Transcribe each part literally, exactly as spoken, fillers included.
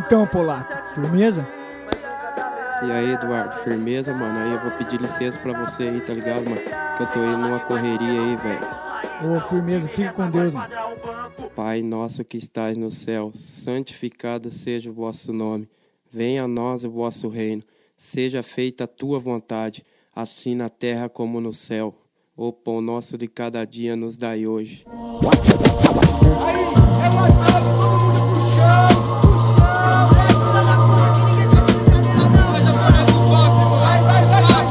Então, Polaco, firmeza? E aí, Eduardo, firmeza, mano? Aí eu vou pedir licença pra você aí, tá ligado, mano? Que eu tô indo numa correria aí, velho. Ô, firmeza, fica com Deus, mano. Pai nosso que estás no céu, santificado seja o vosso nome. Venha a nós o vosso reino. Seja feita a tua vontade, assim na terra como no céu. O pão nosso de cada dia nos dai hoje. Aí, é mais alto, todo mundo pro chão, pro chão. Olha, filha da puta, que ninguém tá de brincadeira não. Vai, já foi, já foi. Vai, vai, vai, vai,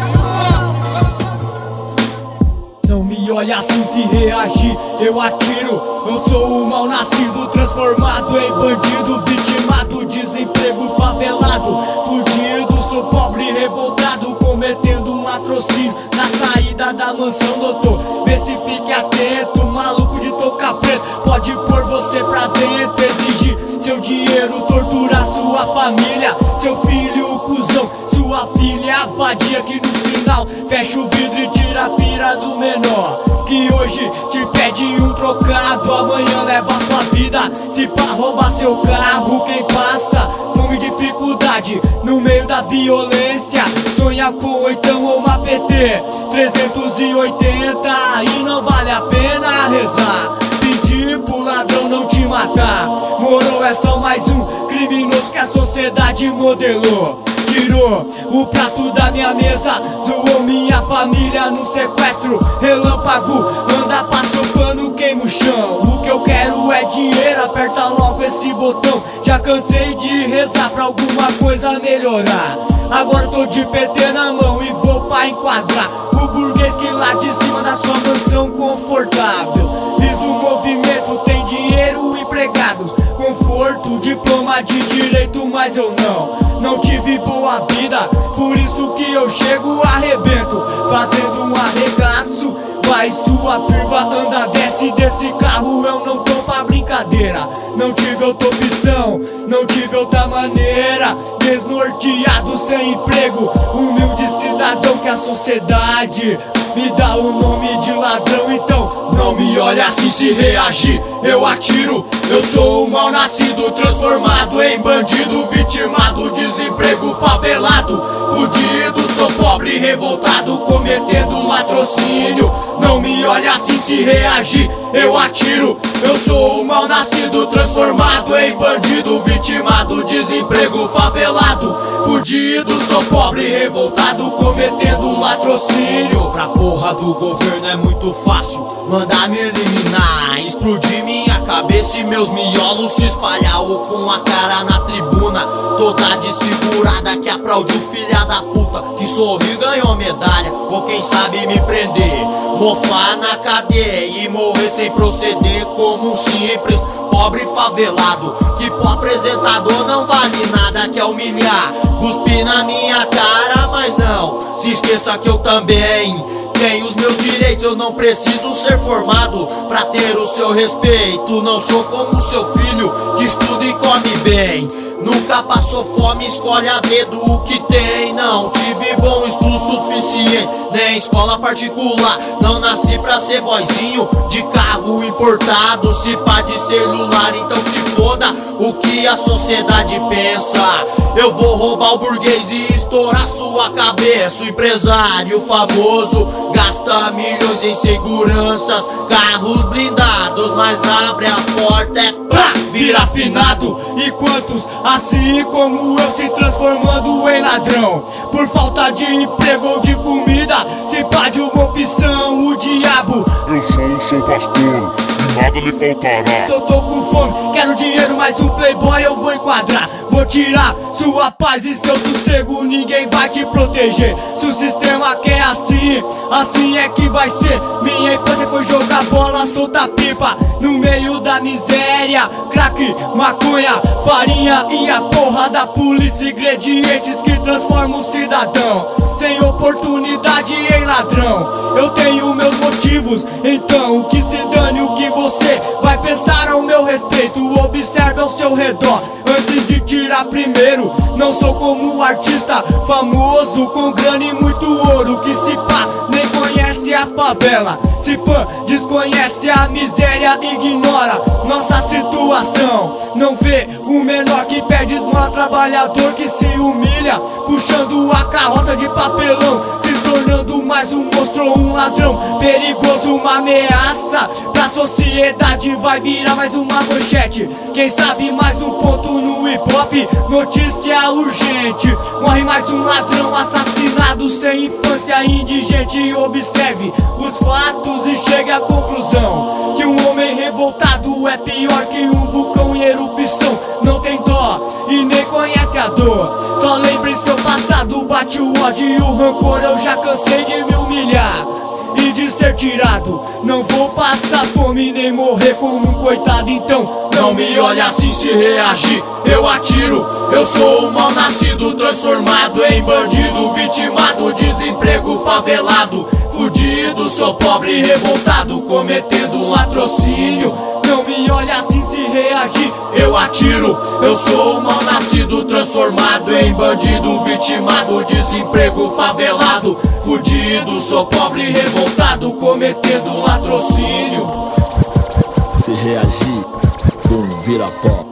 já Não me olha assim, se reagir, eu atiro. Eu sou o mal nascido, transformado em bandido, vitimado, desemprego, favelado, fudido. Sou pobre, revoltado, cometendo um latrocínio na saída da mansão, doutor. Vê se fique atento, maluco de touca preta pode pôr você pra dentro, exigir seu dinheiro, torturar sua família, seu filho, o cuzão, sua filha, vadia que no final fecha o vidro e tira a pira do menor, que hoje te pede um trocado, amanhã leva a sua vida, se pá roubar seu carro. Quem passa fome e dificuldade no meio da violência, sonha com oitão ou uma P T trezentos e oitenta e não vale a pena rezar, pedir pro ladrão não te matar. Moro é só mais um criminoso que a sociedade modelou. Tirou o prato da minha mesa, zoou minha família no sequestro relâmpago, anda, passa o pano, queima o chão. O que eu quero é dinheiro, aperta logo esse botão. Já cansei de rezar pra alguma coisa melhorar. Agora tô de P T na mão e vou pra enquadrar o burguês que lá de cima da sua mansão confortável diz o movimento, tem dinheiro, empregados, conforto, diploma de direito, mas eu não Não tive boa vida, por isso que eu chego, arrebento, fazendo um arregaço. Vai sua pirva, anda, desce desse carro, eu não tô pra brincadeira. Não tive outra opção, não tive outra maneira. Desnorteado, sem emprego, humilde cidadão que a sociedade me dá o nome de ladrão. Então não me olha assim, se reagir, eu atiro. Eu sou o mal nascido, transformado em bandido, vitimado, desemprego, favelado, fudido. Sou pobre, revoltado, cometendo um latrocínio. Não me olha assim, se reagir, eu atiro. Eu sou o mal nascido, transformado em bandido, vitimado, desemprego, favelado, fudido. Sou pobre, revoltado, cometendo um latrocínio. Pra porra do governo é muito fácil mandar me eliminar, explodir minha cabeça e meus miolos se espalhar, ou com a cara na tribuna toda desfigurada, que aplaudiu filha da puta, que sorriu e ganhou medalha, ou quem sabe me prender, mofar na cadeia e morrer sem proceder, como um simples pobre favelado, que pro apresentador não vale nada, quer humilhar, cuspir na minha cara, mas não se esqueça que eu também tenho os meus direitos. Eu não preciso ser formado pra ter o seu respeito. Não sou como seu filho que estuda e come bem, nunca passou fome, escolhe a dedo o que tem. Não tive bom estudo suficiente, nem escola particular. Não nasci pra ser boyzinho de carro importado, se pá de celular, então se foda o que a sociedade pensa. Eu vou roubar o burguês e estourar sua cabeça. O empresário famoso gasta milhões em seguranças, carros blindados, mas abre a porta, é pá, vira finado. E quantos assim como eu se transformando em ladrão, por falta de emprego ou de comida, se pá de uma opção, o diabo. Eu sou o seu pastor e nada lhe faltará. Se eu tô com fome, quero dinheiro, mas um playboy eu vou enquadrar. Vou tirar sua paz e seu sossego, ninguém vai te proteger. Se o sistema quer assim, assim é que vai ser. Minha infância foi jogar bola, soltar pipa no meio da miséria, crack, maconha, farinha e a porra da polícia, ingredientes que transformam um cidadão sem oportunidade em ladrão. Eu tenho meus motivos, então o que se dane o que você vai pensar ao meu respeito. Observe ao seu redor antes de tirar primeiro. Não sou como um artista famoso com grana e muito ouro, que se pá nem conhece a favela. Se Se pã desconhece a miséria, ignora nossa situação. Não vê o menor que pede esmola, trabalhador que se humilha, puxando a carroça de papelão, se tornando mais um monstro ou um ladrão perigoso, uma ameaça pra sociedade. Vai virar mais uma manchete, quem sabe mais um ponto no hip hop. Notícia urgente, morre mais um ladrão assassinado sem infância indigente. Observe os fatos e chegue à conclusão que um homem revoltado é pior que um vulcão em erupção. Não tem dó e nem conhece a dor, só lembre seu passado, bate o ódio e o rancor. Eu já cansei de me humilhar e de ser tirado, não vou passar fome nem morrer como um coitado. Então não me olhe assim, se reagir eu atiro. Eu sou o mal nascido, transformado em bandido, vitimado, desemprego, favelado, fudido. Sou pobre, revoltado, cometendo um latrocínio. Não me olhe assim, se reagir eu atiro. Eu sou o mal nascido, transformado em bandido, vitimado, desemprego, favelado, fudido. Sou pobre, revoltado, cometendo um latrocínio. Se reagir, com vira pó.